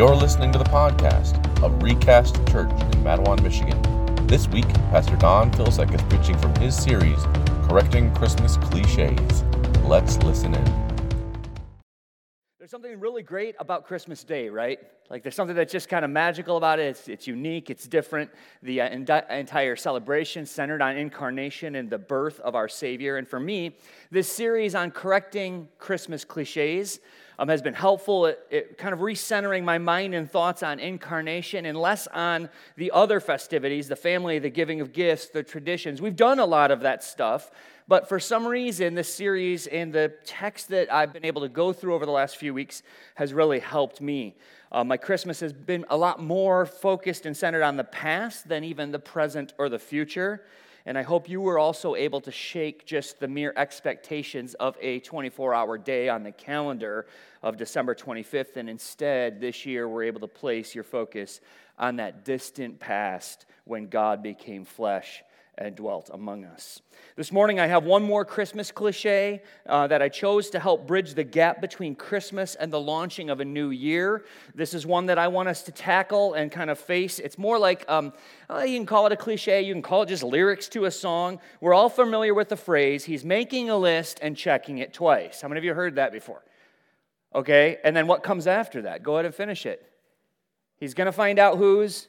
You're listening to the podcast of Recast Church in Mattawan, Michigan. This week, Pastor Don Filsek is preaching from his series, Correcting Christmas Cliches. Let's listen in. There's something really great about Christmas Day, right? Like there's something that's just kind of magical about it. It's unique, it's different. The entire celebration centered on incarnation and the birth of our Savior. And for me, this series on correcting Christmas cliches has been helpful at kind of recentering my mind and thoughts on incarnation and less on the other festivities, the family, the giving of gifts, the traditions. We've done a lot of that stuff. But for some reason, this series and the text that I've been able to go through over the last few weeks has really helped me. My Christmas has been a lot more focused and centered on the past than even the present or the future. And I hope you were also able to shake just the mere expectations of a 24-hour day on the calendar of December 25th. And instead, this year, we're able to place your focus on that distant past when God became flesh and dwelt among us. This morning I have one more Christmas cliche that I chose to help bridge the gap between Christmas and the launching of a new year. This is one that I want us to tackle and kind of face. It's more like, you can call it a cliche, you can call it just lyrics to a song. We're all familiar with the phrase, he's making a list and checking it twice. How many of you heard that before? Okay, and then what comes after that? Go ahead and finish it. He's going to find out who's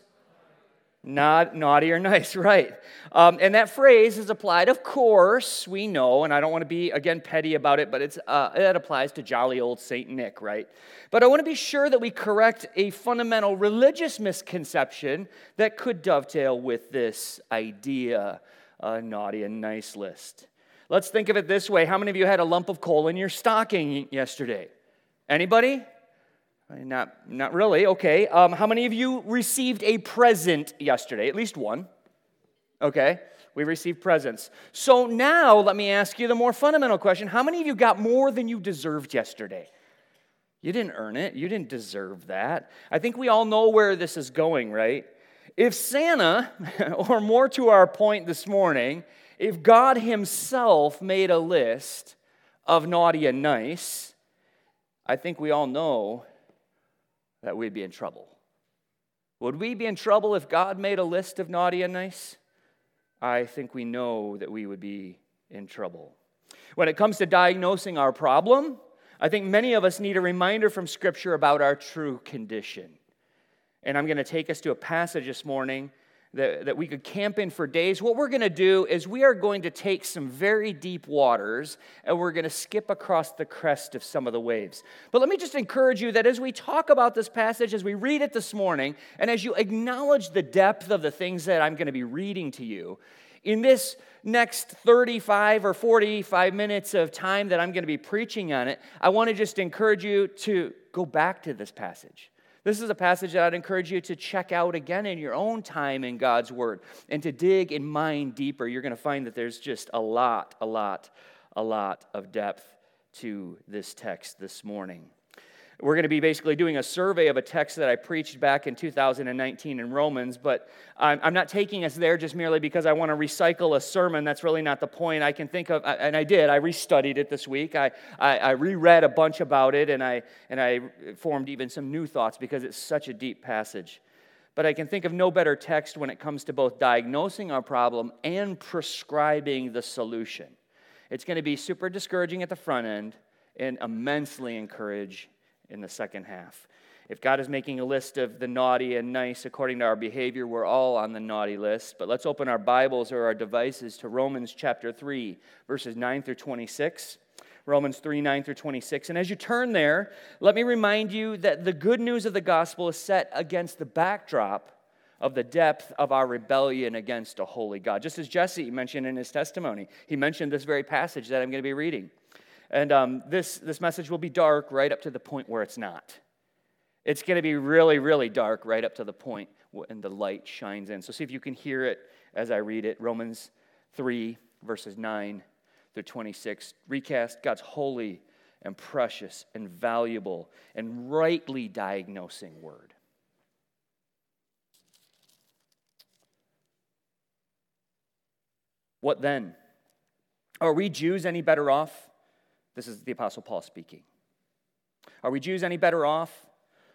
not naughty or nice, right? And that phrase is applied, of course, we know, and I don't want to be, again, petty about it, but it applies to jolly old Saint Nick, right? But I want to be sure that we correct a fundamental religious misconception that could dovetail with this idea, naughty and nice list. Let's think of it this way. How many of you had a lump of coal in your stocking yesterday? Anybody? Not really, okay. How many of you received a present yesterday? At least one. Okay, we received presents. So now, let me ask you the more fundamental question. How many of you got more than you deserved yesterday? You didn't earn it. You didn't deserve that. I think we all know where this is going, right? If Santa, or more to our point this morning, if God himself made a list of naughty and nice, I think we all know that we'd be in trouble. Would we be in trouble if God made a list of naughty and nice? I think we know that we would be in trouble. When it comes to diagnosing our problem, I think many of us need a reminder from Scripture about our true condition. And I'm going to take us to a passage this morning that we could camp in for days. What we're going to do is we are going to take some very deep waters and we're going to skip across the crest of some of the waves. But let me just encourage you that as we talk about this passage, as we read it this morning, and as you acknowledge the depth of the things that I'm going to be reading to you, in this next 35 or 45 minutes of time that I'm going to be preaching on it, I want to just encourage you to go back to this passage. This is a passage that I'd encourage you to check out again in your own time in God's Word and to dig and mine deeper. You're going to find that there's just a lot of depth to this text this morning. We're going to be basically doing a survey of a text that I preached back in 2019 in Romans, but I'm not taking us there just merely because I want to recycle a sermon. That's really not the point. I can think of, and I did, I restudied it this week. I reread a bunch about it, and I formed even some new thoughts because it's such a deep passage. But I can think of no better text when it comes to both diagnosing our problem and prescribing the solution. It's going to be super discouraging at the front end and immensely encouraging in the second half. If God is making a list of the naughty and nice according to our behavior, we're all on the naughty list. But let's open our Bibles or our devices to Romans chapter 3, verses 9 through 26. Romans 3, 9 through 26. And as you turn there, let me remind you that the good news of the gospel is set against the backdrop of the depth of our rebellion against a holy God. Just as Jesse mentioned in his testimony, he mentioned this very passage that I'm going to be reading. And this message will be dark right up to the point where it's not. It's going to be really, really dark right up to the point when the light shines in. So see if you can hear it as I read it. Romans 3, verses 9 through 26. Recast God's holy and precious and valuable and rightly diagnosing word. What then? Are we Jews any better off? This is the Apostle Paul speaking. Are we Jews any better off?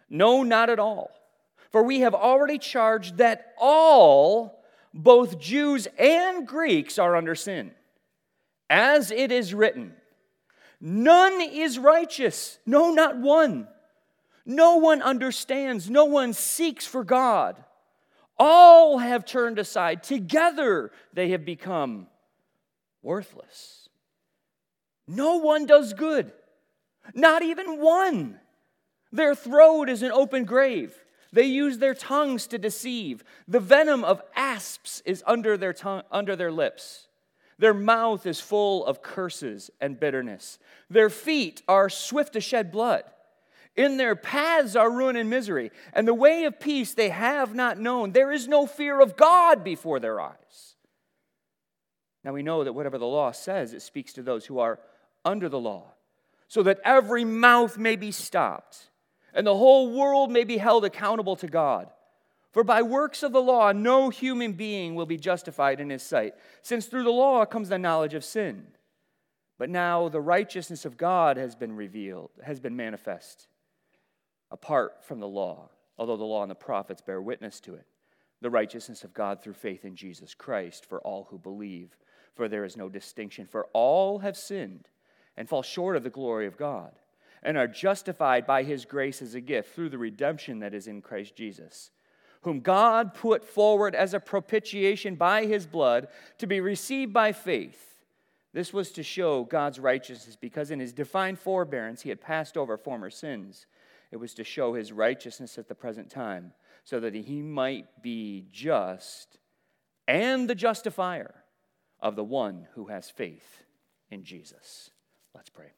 No, not at all. For we have already charged that all, both Jews and Greeks, are under sin. As it is written, none is righteous, no, not one. No one understands, no one seeks for God. All have turned aside. Together they have become worthless. No one does good, not even one. Their throat is an open grave. They use their tongues to deceive. The venom of asps is under their lips. Their mouth is full of curses and bitterness. Their feet are swift to shed blood. In their paths are ruin and misery, and the way of peace they have not known. There is no fear of God before their eyes. Now we know that whatever the law says, it speaks to those who are under the law, so that every mouth may be stopped, and the whole world may be held accountable to God. For by works of the law, no human being will be justified in his sight, since through the law comes the knowledge of sin. But now the righteousness of God has been revealed, has been manifest, apart from the law, although the law and the prophets bear witness to it. The righteousness of God through faith in Jesus Christ for all who believe. For there is no distinction, for all have sinned and fall short of the glory of God, and are justified by his grace as a gift through the redemption that is in Christ Jesus, whom God put forward as a propitiation by his blood to be received by faith. This was to show God's righteousness, because in his divine forbearance he had passed over former sins. It was to show his righteousness at the present time, so that he might be just and the justifier of the one who has faith in Jesus. Let's pray.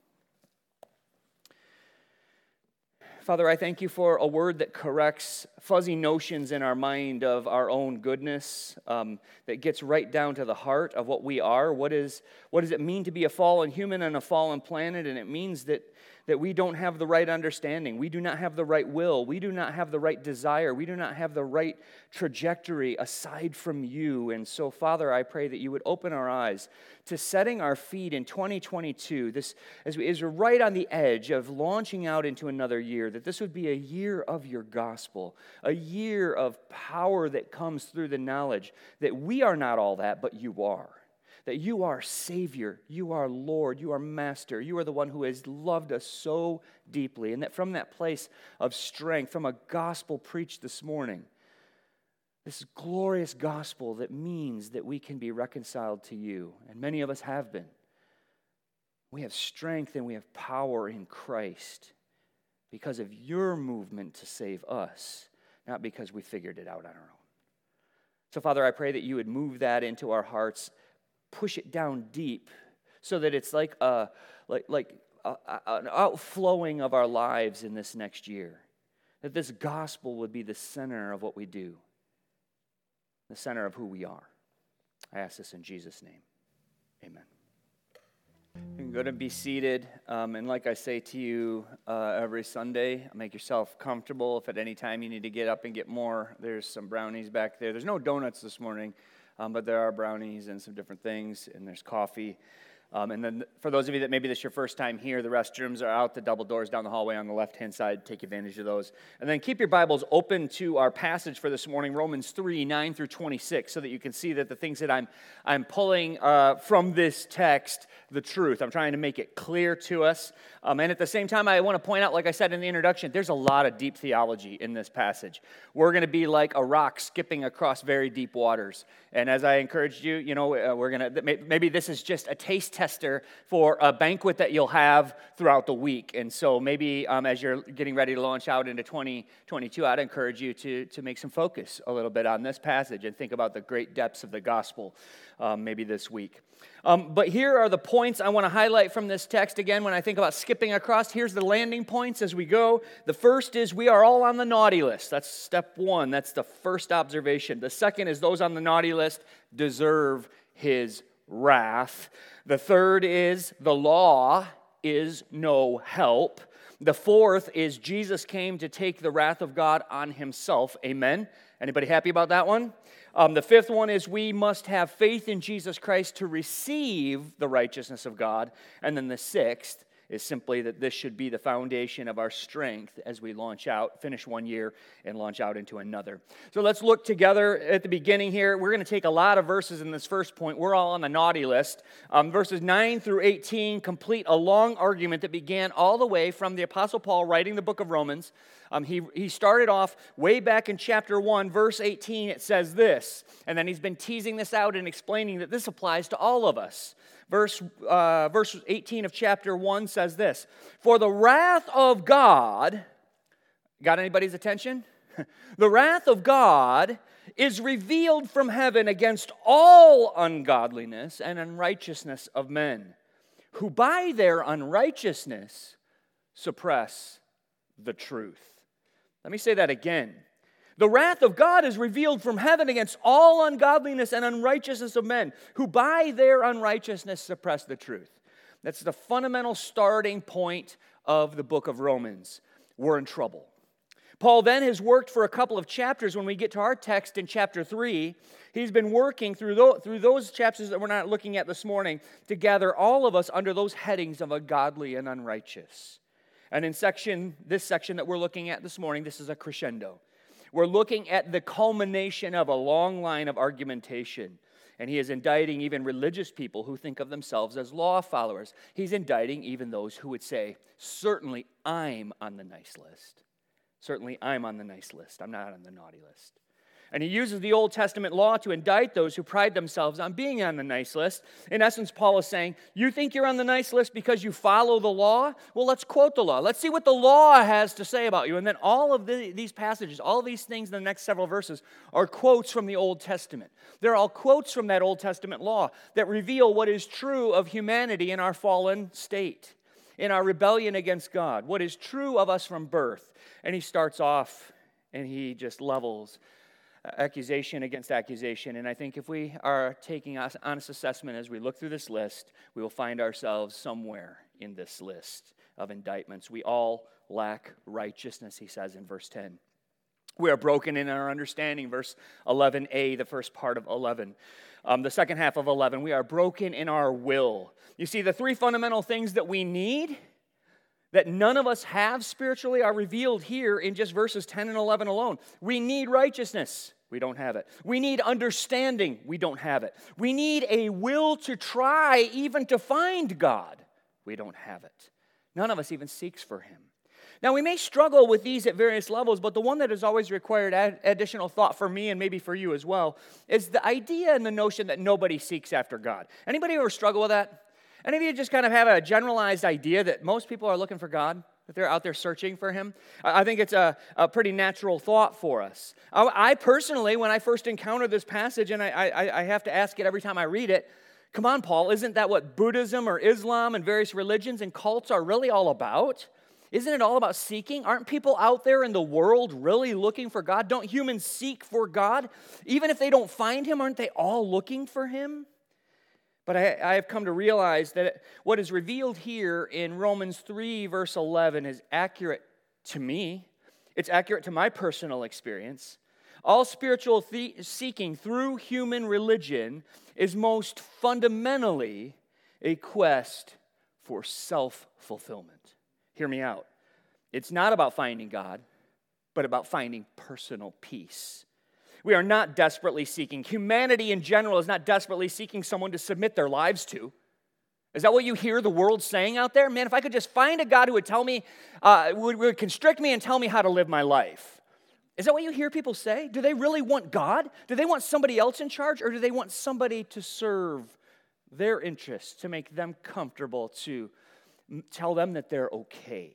Father, I thank you for a word that corrects fuzzy notions in our mind of our own goodness, that gets right down to the heart of what we are. What does it mean to be a fallen human on a fallen planet? And it means that we don't have the right understanding. We do not have the right will. We do not have the right desire. We do not have the right trajectory aside from you. And so, Father, I pray that you would open our eyes to setting our feet in 2022, as we're right on the edge of launching out into another year, that this would be a year of your gospel, a year of power that comes through the knowledge that we are not all that, but you are. That you are Savior, you are Lord, you are Master, you are the one who has loved us so deeply. And that from that place of strength, from a gospel preached this morning, this glorious gospel that means that we can be reconciled to you, and many of us have been. We have strength and we have power in Christ because of your movement to save us, not because we figured it out on our own. So, Father, I pray that you would move that into our hearts, push it down deep, so that it's like an outflowing of our lives in this next year. That this gospel would be the center of what we do, the center of who we are. I ask this in Jesus' name. Amen. You can go to be seated, and like I say to you every Sunday, make yourself comfortable. If at any time you need to get up and get more, there's some brownies back there. There's no donuts this morning, but there are brownies and some different things, and there's coffee. And then for those of you that maybe this is your first time here, the restrooms are out the double doors down the hallway on the left-hand side. Take advantage of those. And then keep your Bibles open to our passage for this morning, Romans 3, 9 through 26, so that you can see that the things that I'm pulling from this text, the truth. I'm trying to make it clear to us. And at the same time, I want to point out, like I said in the introduction, there's a lot of deep theology in this passage. We're going to be like a rock skipping across very deep waters. And as I encouraged you, we're going to, maybe this is just a taste tester for a banquet that you'll have throughout the week. And so maybe as you're getting ready to launch out into 2022, I'd encourage you to make some focus a little bit on this passage and think about the great depths of the gospel maybe this week. But here are the points I want to highlight from this text. Again, when I think about skipping across, here's the landing points as we go. The first is we are all on the naughty list. That's step one. That's the first observation. The second is those on the naughty list deserve his wrath. The third is the law is no help. The fourth is Jesus came to take the wrath of God on himself. Amen. Anybody happy about that one? The fifth one is we must have faith in Jesus Christ to receive the righteousness of God. And then the sixth is simply that this should be the foundation of our strength as we launch out, finish one year, and launch out into another. So let's look together at the beginning here. We're going to take a lot of verses in this first point. We're all on the naughty list. Verses 9 through 18 complete a long argument that began all the way from the Apostle Paul writing the book of Romans. He started off way back in chapter 1, verse 18. It says this, and then he's been teasing this out and explaining that this applies to all of us. Verse 18 of chapter 1 says this, "For the wrath of God," got anybody's attention? "The wrath of God is revealed from heaven against all ungodliness and unrighteousness of men, who by their unrighteousness suppress the truth." Let me say that again. "The wrath of God is revealed from heaven against all ungodliness and unrighteousness of men, who by their unrighteousness suppress the truth." That's the fundamental starting point of the book of Romans. We're in trouble. Paul then has worked for a couple of chapters. When we get to our text in chapter 3, he's been working through those chapters that we're not looking at this morning to gather all of us under those headings of ungodly and unrighteous. And in this section that we're looking at this morning, this is a crescendo. We're looking at the culmination of a long line of argumentation. And he is indicting even religious people who think of themselves as law followers. He's indicting even those who would say, certainly I'm on the nice list. Certainly I'm on the nice list. I'm not on the naughty list. And he uses the Old Testament law to indict those who pride themselves on being on the nice list. In essence, Paul is saying, you think you're on the nice list because you follow the law? Well, let's quote the law. Let's see what the law has to say about you. And then all of these passages, all these things in the next several verses are quotes from the Old Testament. They're all quotes from that Old Testament law that reveal what is true of humanity in our fallen state, in our rebellion against God, what is true of us from birth. And he starts off and he just levels accusation against accusation. And I think if we are taking an honest assessment as we look through this list, we will find ourselves somewhere in this list of indictments. We all lack righteousness, he says in verse 10. We are broken in our understanding, verse 11a, the first part of 11. The second half of 11, we are broken in our will. You see, the three fundamental things that we need, that none of us have spiritually, are revealed here in just verses 10 and 11 alone. We need righteousness. We don't have it. We need understanding. We don't have it. We need a will to try even to find God. We don't have it. None of us even seeks for him. Now, we may struggle with these at various levels, but the one that has always required additional thought for me and maybe for you as well is the idea and the notion that nobody seeks after God. Anybody ever struggle with that? Any of you just kind of have a generalized idea that most people are looking for God, that they're out there searching for him? I think it's a pretty natural thought for us. I personally, when I first encountered this passage, and I have to ask it every time I read it, come on, Paul, isn't that what Buddhism or Islam and various religions and cults are really all about? Isn't it all about seeking? Aren't people out there in the world really looking for God? Don't humans seek for God? Even if they don't find him, aren't they all looking for him? But I have come to realize that what is revealed here in Romans 3, verse 11 is accurate to me. It's accurate to my personal experience. All spiritual seeking through human religion is most fundamentally a quest for self-fulfillment. Hear me out. It's not about finding God, but about finding personal peace. We are not desperately seeking. Humanity in general is not desperately seeking someone to submit their lives to. Is that what you hear the world saying out there? Man, if I could just find a God who would tell me, would constrict me and tell me how to live my life. Is that what you hear people say? Do they really want God? Do they want somebody else in charge? Or do they want somebody to serve their interests, to make them comfortable, to tell them that they're okay?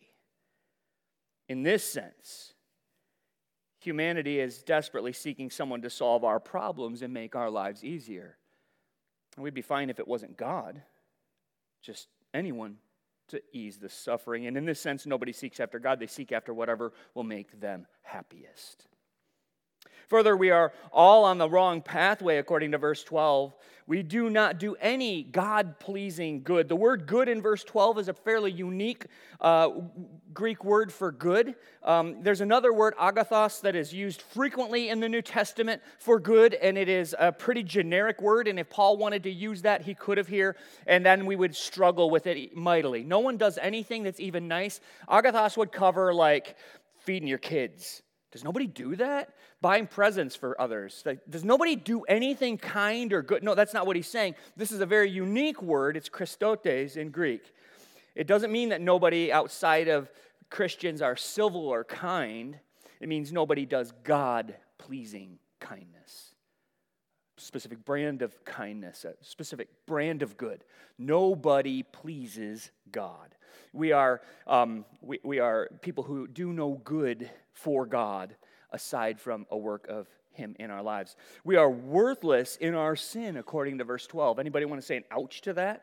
In this sense, humanity is desperately seeking someone to solve our problems and make our lives easier. And we'd be fine if it wasn't God, just anyone to ease the suffering. And in this sense, nobody seeks after God. They seek after whatever will make them happiest. Further, we are all on the wrong pathway, according to verse 12. We do not do any God-pleasing good. The word good in verse 12 is a fairly unique Greek word for good. There's another word, agathos, that is used frequently in the New Testament for good, and it is a pretty generic word, and if Paul wanted to use that, he could have here, and then we would struggle with it mightily. No one does anything that's even nice. Agathos would cover, like, feeding your kids. Does nobody do that? Buying presents for others. Like, does nobody do anything kind or good? No, that's not what he's saying. This is a very unique word. It's Christotes in Greek. It doesn't mean that nobody outside of Christians are civil or kind. It means nobody does God-pleasing kindness. Specific brand of kindness, a specific brand of good. Nobody pleases God. We are people who do no good for God aside from a work of Him in our lives. We are worthless in our sin, according to verse 12. Anybody want to say an ouch to that?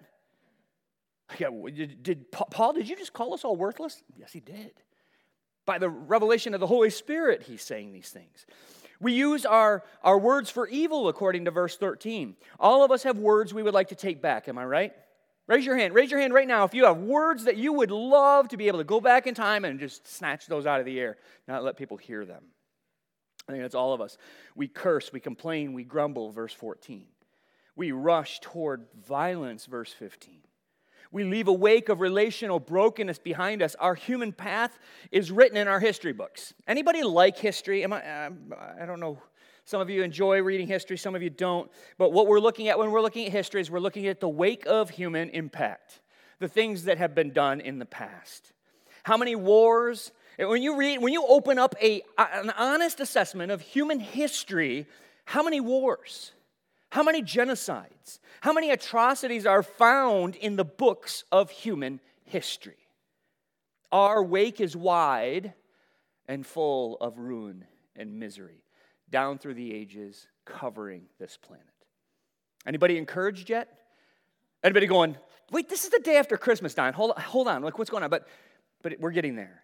Yeah, Paul, did you just call us all worthless? Yes, he did. By the revelation of the Holy Spirit, he's saying these things. We use our words for evil, according to verse 13. All of us have words we would like to take back, am I right? Raise your hand. Raise your hand right now if you have words that you would love to be able to go back in time and just snatch those out of the air, not let people hear them. I think that's all of us. We curse, we complain, we grumble, verse 14. We rush toward violence, verse 15. We leave a wake of relational brokenness behind us. Our human path is written in our history books. Anybody like history? I don't know. Some of you enjoy reading history, some of you don't. But what we're looking at when we're looking at history is we're looking at the wake of human impact, the things that have been done in the past. How many wars? When you open up an honest assessment of human history, how many wars? How many genocides? How many atrocities are found in the books of human history? Our wake is wide and full of ruin and misery down through the ages, covering this planet. Anybody encouraged yet? Anybody going, wait, this is the day after Christmas, Don. Hold on, like what's going on? But we're getting there.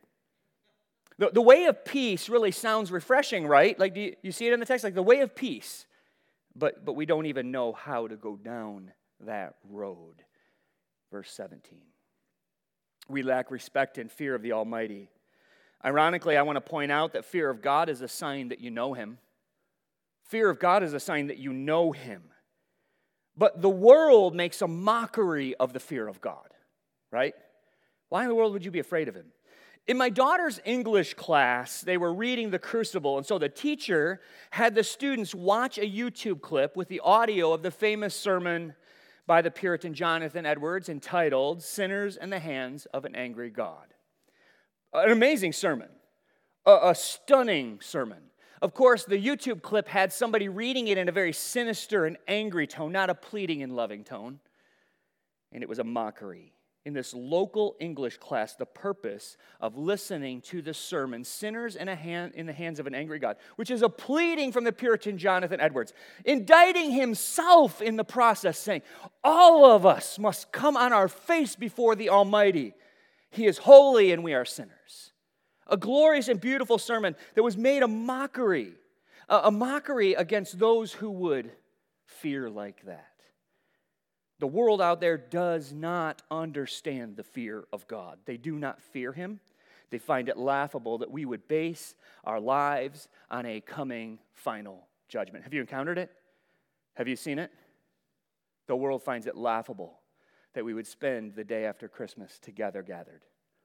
The way of peace really sounds refreshing, right? Like, do you see it in the text? Like the way of peace. But we don't even know how to go down that road. Verse 17. We lack respect and fear of the Almighty. Ironically, I want to point out that fear of God is a sign that you know Him. Fear of God is a sign that you know Him. But the world makes a mockery of the fear of God, right? Why in the world would you be afraid of Him? In my daughter's English class, they were reading The Crucible, and so the teacher had the students watch a YouTube clip with the audio of the famous sermon by the Puritan Jonathan Edwards entitled, "Sinners in the Hands of an Angry God." An amazing sermon, a stunning sermon. Of course, the YouTube clip had somebody reading it in a very sinister and angry tone, not a pleading and loving tone, and it was a mockery. In this local English class, the purpose of listening to the sermon, "Sinners in the Hands of an Angry God," which is a pleading from the Puritan Jonathan Edwards, indicting himself in the process, saying, all of us must come on our face before the Almighty. He is holy and we are sinners. A glorious and beautiful sermon that was made a mockery against those who would fear like that. The world out there does not understand the fear of God. They do not fear Him. They find it laughable that we would base our lives on a coming final judgment. Have you encountered it? Have you seen it? The world finds it laughable that we would spend the day after Christmas together gathered.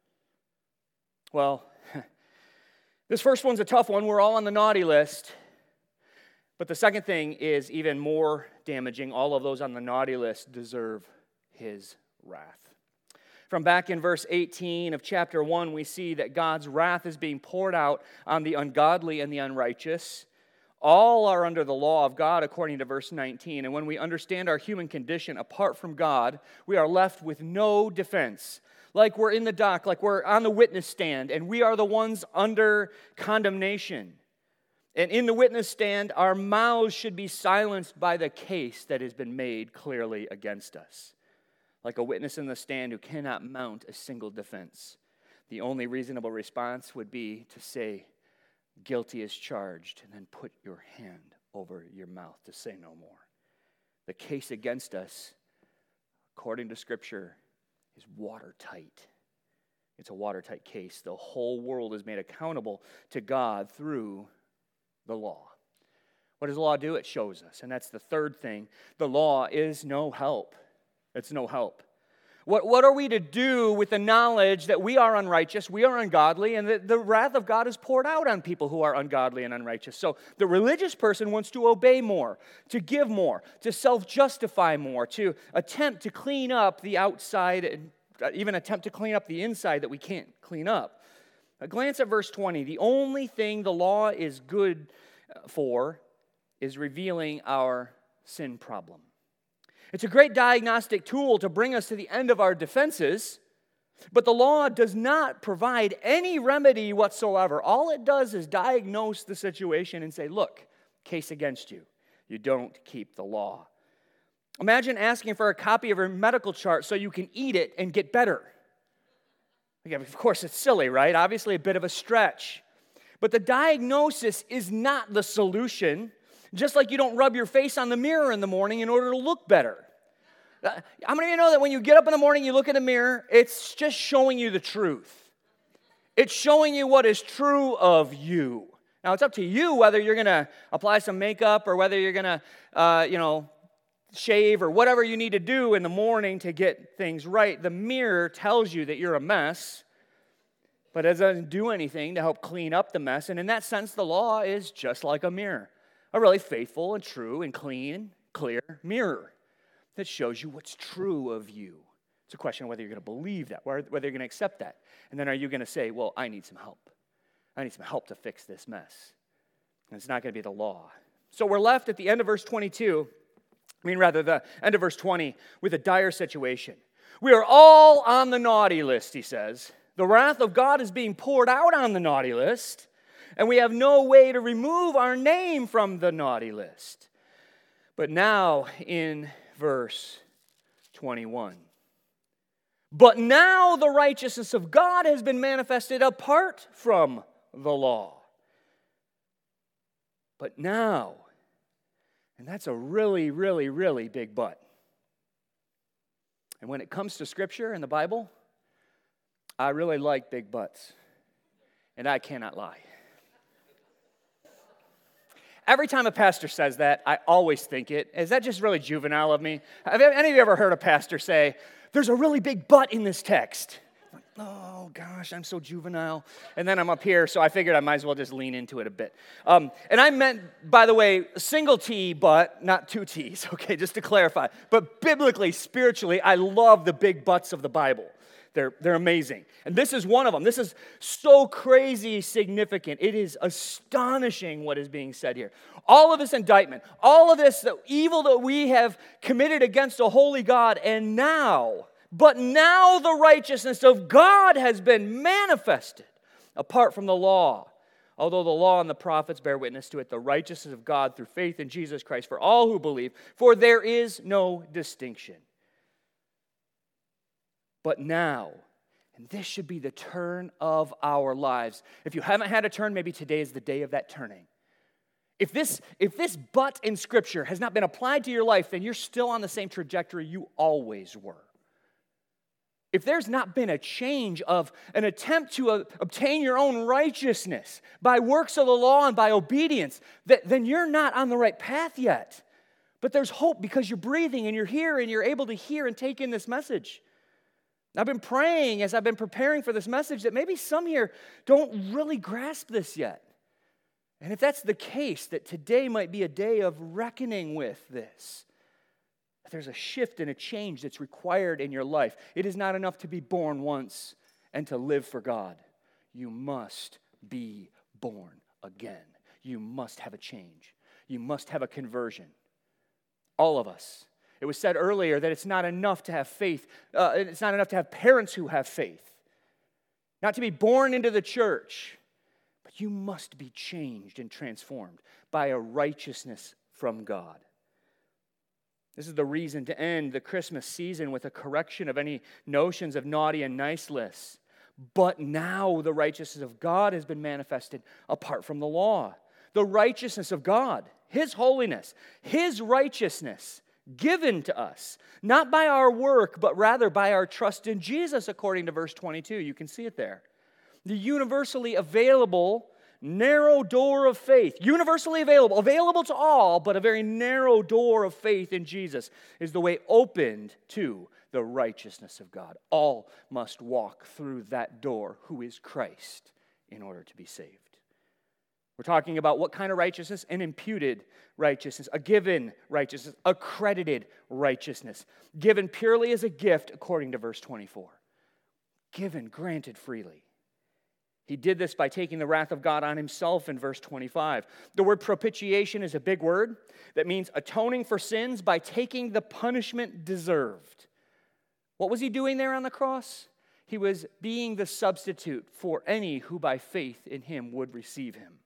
Well, this first one's a tough one. We're all on the naughty list. But the second thing is even more damaging. All of those on the naughty list deserve His wrath. From back in verse 18 of chapter 1, we see that God's wrath is being poured out on the ungodly and the unrighteous. All are under the law of God, according to verse 19. And when we understand our human condition apart from God, we are left with no defense. Like we're in the dock, like we're on the witness stand, and we are the ones under condemnation. And in the witness stand, our mouths should be silenced by the case that has been made clearly against us. Like a witness in the stand who cannot mount a single defense. The only reasonable response would be to say, guilty as charged, and then put your hand over your mouth to say no more. The case against us, according to Scripture, is watertight. It's a watertight case. The whole world is made accountable to God through the law. What does the law do? It shows us. And that's the third thing. The law is no help. It's no help. What are we to do with the knowledge that we are unrighteous, we are ungodly, and that the wrath of God is poured out on people who are ungodly and unrighteous? So the religious person wants to obey more, to give more, to self-justify more, to attempt to clean up the outside, and even attempt to clean up the inside that we can't clean up. A glance at verse 20. The only thing the law is good for is revealing our sin problem. It's a great diagnostic tool to bring us to the end of our defenses, but the law does not provide any remedy whatsoever. All it does is diagnose the situation and say, look, case against you. You don't keep the law. Imagine asking for a copy of your medical chart so you can eat it and get better. Again, of course, it's silly, right? Obviously, a bit of a stretch. But the diagnosis is not the solution, just like you don't rub your face on the mirror in the morning in order to look better. How many of you know that when you get up in the morning, you look in the mirror, it's just showing you the truth. It's showing you what is true of you. Now, it's up to you whether you're going to apply some makeup or whether you're going to, shave or whatever you need to do in the morning to get things right. The mirror tells you that you're a mess, but it doesn't do anything to help clean up the mess. And in that sense, the law is just like a mirror, a really faithful and true and clean, clear mirror that shows you what's true of you. It's a question of whether you're going to believe that, whether you're going to accept that. And then are you going to say, well, I need some help. I need some help to fix this mess. And it's not going to be the law. So we're left at the end of verse 22, the end of verse 20, with a dire situation. We are all on the naughty list, he says. The wrath of God is being poured out on the naughty list, and we have no way to remove our name from the naughty list. But now in verse 21, but now the righteousness of God has been manifested apart from the law. But now, and that's a really, really, really big but. And when it comes to Scripture and the Bible, I really like big buts. And I cannot lie. Every time a pastor says that, I always think is that just really juvenile of me? Have any of you ever heard a pastor say, there's a really big but in this text? Oh, gosh, I'm so juvenile. And then I'm up here, so I figured I might as well just lean into it a bit. And I meant, by the way, single T, but not two T's, okay, just to clarify. But biblically, spiritually, I love the big buts of the Bible. They're amazing. And this is one of them. This is so crazy significant. It is astonishing what is being said here. All of this indictment, all of this evil that we have committed against a holy God, and now... But now the righteousness of God has been manifested apart from the law. Although the law and the prophets bear witness to it, the righteousness of God through faith in Jesus Christ for all who believe, for there is no distinction. But now, and this should be the turn of our lives. If you haven't had a turn, maybe today is the day of that turning. If this but in Scripture has not been applied to your life, then you're still on the same trajectory you always were. If there's not been a change of an attempt to obtain your own righteousness by works of the law and by obedience, then you're not on the right path yet. But there's hope because you're breathing and you're here and you're able to hear and take in this message. I've been praying as I've been preparing for this message that maybe some here don't really grasp this yet. And if that's the case, that today might be a day of reckoning with this. There's a shift and a change that's required in your life. It is not enough to be born once and to live for God. You must be born again. You must have a change. You must have a conversion. All of us. It was said earlier that it's not enough to have faith. It's not enough to have parents who have faith. Not to be born into the church. But you must be changed and transformed by a righteousness from God. This is the reason to end the Christmas season with a correction of any notions of naughty and nice lists. But now the righteousness of God has been manifested apart from the law. The righteousness of God, His holiness, His righteousness given to us, not by our work, but rather by our trust in Jesus, according to verse 22. You can see it there. The universally available narrow door of faith, universally available to all, but a very narrow door of faith in Jesus is the way opened to the righteousness of God. All must walk through that door, who is Christ, in order to be saved. We're talking about what kind of righteousness? An imputed righteousness, a given righteousness, accredited righteousness, given purely as a gift, according to verse 24. Given, granted freely. He did this by taking the wrath of God on Himself in verse 25. The word propitiation is a big word that means atoning for sins by taking the punishment deserved. What was He doing there on the cross? He was being the substitute for any who by faith in Him would receive Him.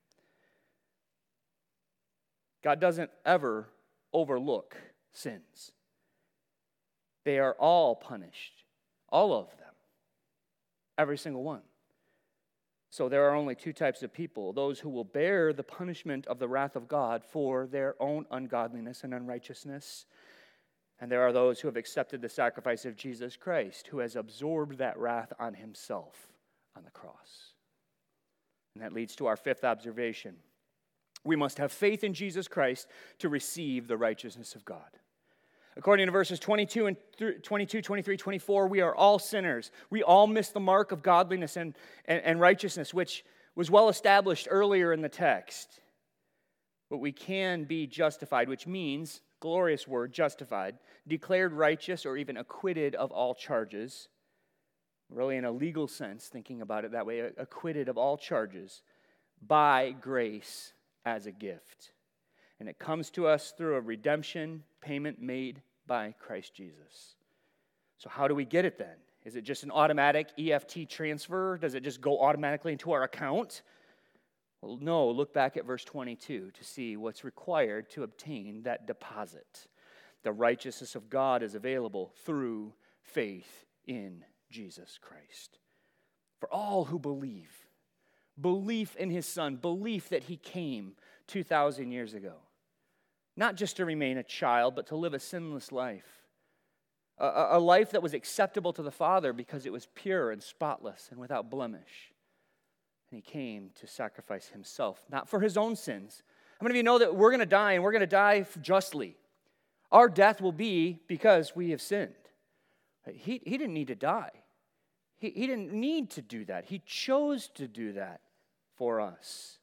God doesn't ever overlook sins. They are all punished, all of them, every single one. So there are only two types of people: those who will bear the punishment of the wrath of God for their own ungodliness and unrighteousness, and there are those who have accepted the sacrifice of Jesus Christ, who has absorbed that wrath on Himself on the cross. And that leads to our fifth observation. We must have faith in Jesus Christ to receive the righteousness of God. According to verses 22, 23, 24, we are all sinners. We all miss the mark of godliness and righteousness, which was well established earlier in the text. But we can be justified, which means, glorious word, justified, declared righteous or even acquitted of all charges. Really in a legal sense, thinking about it that way, acquitted of all charges by grace as a gift. And it comes to us through a redemption payment made by Christ Jesus. So how do we get it then? Is it just an automatic EFT transfer? Does it just go automatically into our account? Well, no, look back at verse 22 to see what's required to obtain that deposit. The righteousness of God is available through faith in Jesus Christ. For all who believe, belief in His Son, belief that He came 2,000 years ago. Not just to remain a child, but to live a sinless life. A life that was acceptable to the Father because it was pure and spotless and without blemish. And He came to sacrifice Himself, not for His own sins. How many of you know that we're going to die, and we're going to die justly? Our death will be because we have sinned. He didn't need to die. He didn't need to do that. He chose to do that for us.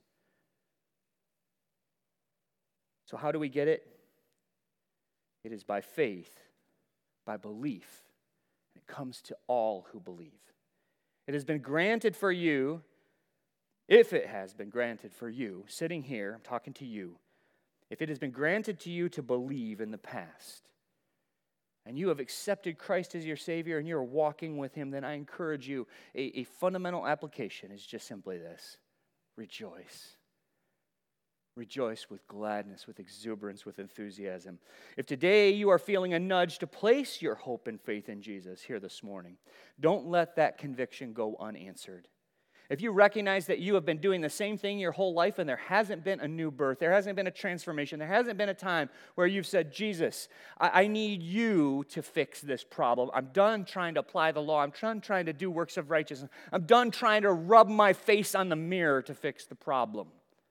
So how do we get it? It is by faith, by belief. It comes to all who believe. It has been granted for you, if it has been granted for you, sitting here, I'm talking to you, if it has been granted to you to believe in the past, and you have accepted Christ as your Savior and you're walking with Him, then I encourage you, a fundamental application is just simply this: rejoice. Rejoice with gladness, with exuberance, with enthusiasm. If today you are feeling a nudge to place your hope and faith in Jesus here this morning, don't let that conviction go unanswered. If you recognize that you have been doing the same thing your whole life and there hasn't been a new birth, there hasn't been a transformation, there hasn't been a time where you've said, Jesus, I need you to fix this problem. I'm done trying to apply the law. I'm done trying to do works of righteousness. I'm done trying to rub my face on the mirror to fix the problem.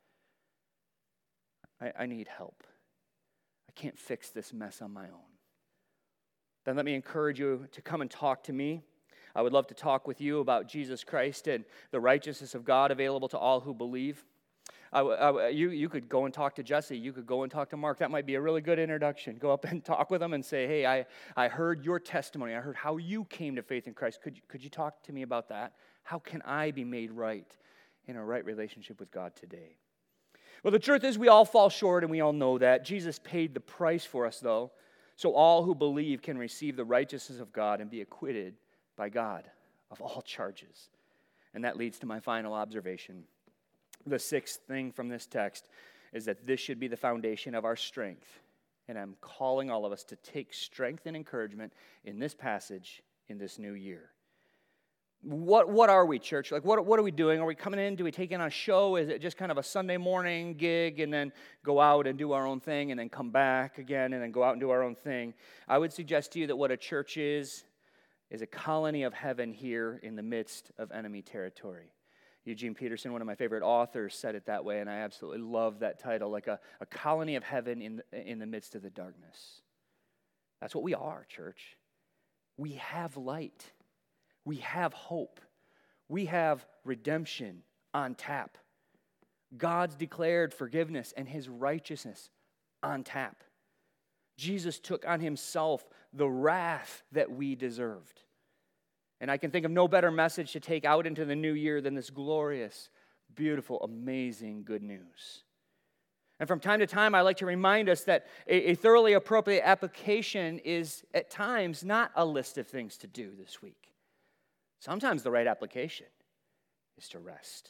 I need help. I can't fix this mess on my own. Then let me encourage you to come and talk to me. I would love to talk with you about Jesus Christ and the righteousness of God available to all who believe. You could go and talk to Jesse. You could go and talk to Mark. That might be a really good introduction. Go up and talk with them and say, hey, I heard your testimony. I heard how you came to faith in Christ. Could you talk to me about that? How can I be made right in a right relationship with God today? Well, the truth is we all fall short, and we all know that. Jesus paid the price for us, though, so all who believe can receive the righteousness of God and be acquitted by God of all charges. And that leads to my final observation. The sixth thing from this text is that this should be the foundation of our strength. And I'm calling all of us to take strength and encouragement in this passage in this new year. What are we, church? Like, what are we doing? Are we coming in? Do we take in a show? Is it just kind of a Sunday morning gig and then go out and do our own thing and then come back again and then go out and do our own thing? I would suggest to you that what a church is a colony of heaven here in the midst of enemy territory. Eugene Peterson, one of my favorite authors, said it that way, and I absolutely love that title, like a colony of heaven in the midst of the darkness. That's what we are, church. We have light. We have hope. We have redemption on tap. God's declared forgiveness and his righteousness on tap. Jesus took on himself the wrath that we deserved. And I can think of no better message to take out into the new year than this glorious, beautiful, amazing good news. And from time to time, I like to remind us that a thoroughly appropriate application is at times not a list of things to do this week. Sometimes the right application is to rest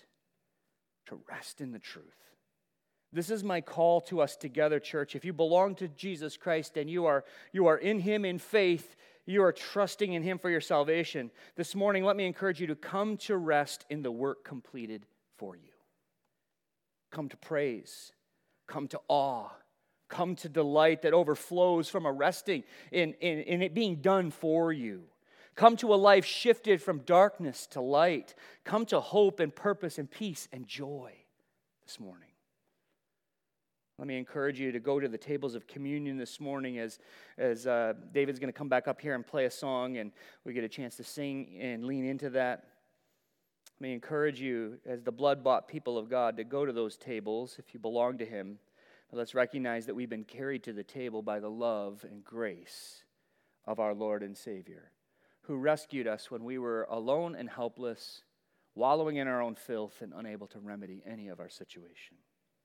in the truth. This is my call to us together, church. If you belong to Jesus Christ and you are in him in faith, you are trusting in him for your salvation, this morning let me encourage you to come to rest in the work completed for you. Come to praise, come to awe, come to delight that overflows from a resting in it being done for you. Come to a life shifted from darkness to light. Come to hope and purpose and peace and joy this morning. Let me encourage you to go to the tables of communion this morning as David's going to come back up here and play a song, and we get a chance to sing and lean into that. Let me encourage you, as the blood-bought people of God, to go to those tables if you belong to him. But let's recognize that we've been carried to the table by the love and grace of our Lord and Savior, who rescued us when we were alone and helpless, wallowing in our own filth and unable to remedy any of our situation.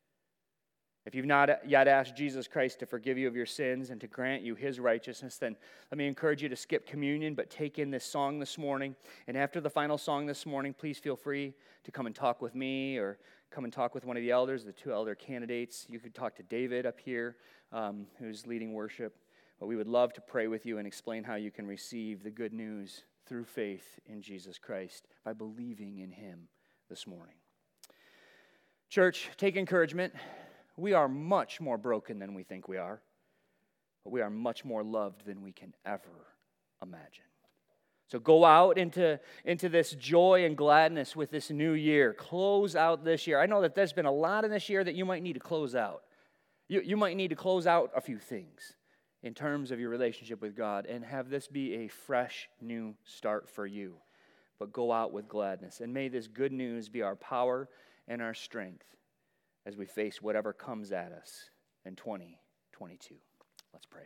If you've not yet asked Jesus Christ to forgive you of your sins and to grant you his righteousness, then let me encourage you to skip communion, but take in this song this morning. And after the final song this morning, please feel free to come and talk with me or come and talk with one of the elders, the two elder candidates. You could talk to David up here, who's leading worship. But we would love to pray with you and explain how you can receive the good news through faith in Jesus Christ by believing in him this morning. Church, take encouragement. We are much more broken than we think we are, but we are much more loved than we can ever imagine. So go out into this joy and gladness with this new year. Close out this year. I know that there's been a lot in this year that you might need to close out. You might need to close out a few things in terms of your relationship with God and have this be a fresh new start for you. But go out with gladness. And may this good news be our power and our strength as we face whatever comes at us in 2022. Let's pray.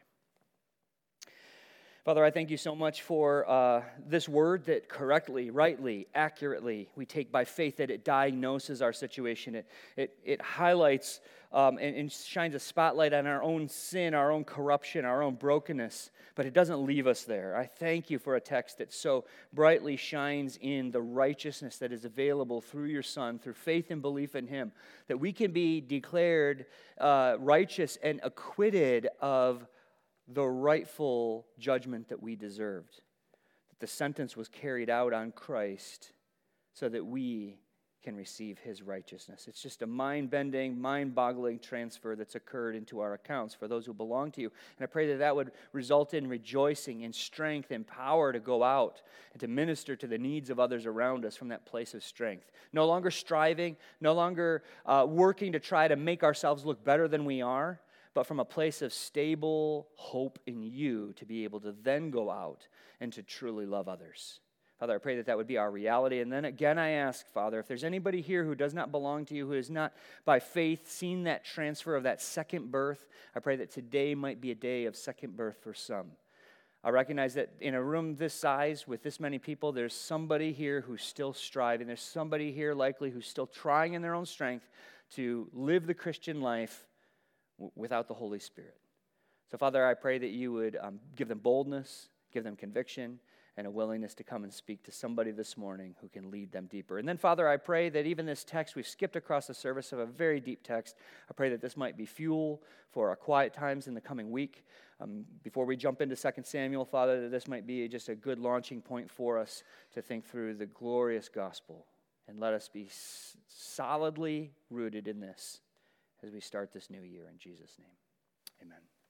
Father, I thank you so much for this word that correctly, rightly, accurately, we take by faith, that it diagnoses our situation. It highlights and shines a spotlight on our own sin, our own corruption, our own brokenness, but it doesn't leave us there. I thank you for a text that so brightly shines in the righteousness that is available through your Son, through faith and belief in him, that we can be declared righteous and acquitted of the rightful judgment that we deserved. That the sentence was carried out on Christ so that we can receive his righteousness. It's just a mind-bending, mind-boggling transfer that's occurred into our accounts for those who belong to you. And I pray that that would result in rejoicing, in strength, and power to go out and to minister to the needs of others around us from that place of strength. No longer striving, no longer working to try to make ourselves look better than we are, but from a place of stable hope in you to be able to then go out and to truly love others. Father, I pray that that would be our reality. And then again, I ask, Father, if there's anybody here who does not belong to you, who has not by faith seen that transfer of that second birth, I pray that today might be a day of second birth for some. I recognize that in a room this size with this many people, there's somebody here who's still striving. There's somebody here likely who's still trying in their own strength to live the Christian life without the Holy Spirit. So, Father, I pray that you would give them boldness, give them conviction, and a willingness to come and speak to somebody this morning who can lead them deeper. And then, Father, I pray that even this text, we've skipped across the surface of a very deep text. I pray that this might be fuel for our quiet times in the coming week. Before we jump into 2 Samuel, Father, that this might be just a good launching point for us to think through the glorious gospel. And let us be solidly rooted in this as we start this new year. In Jesus' name, amen.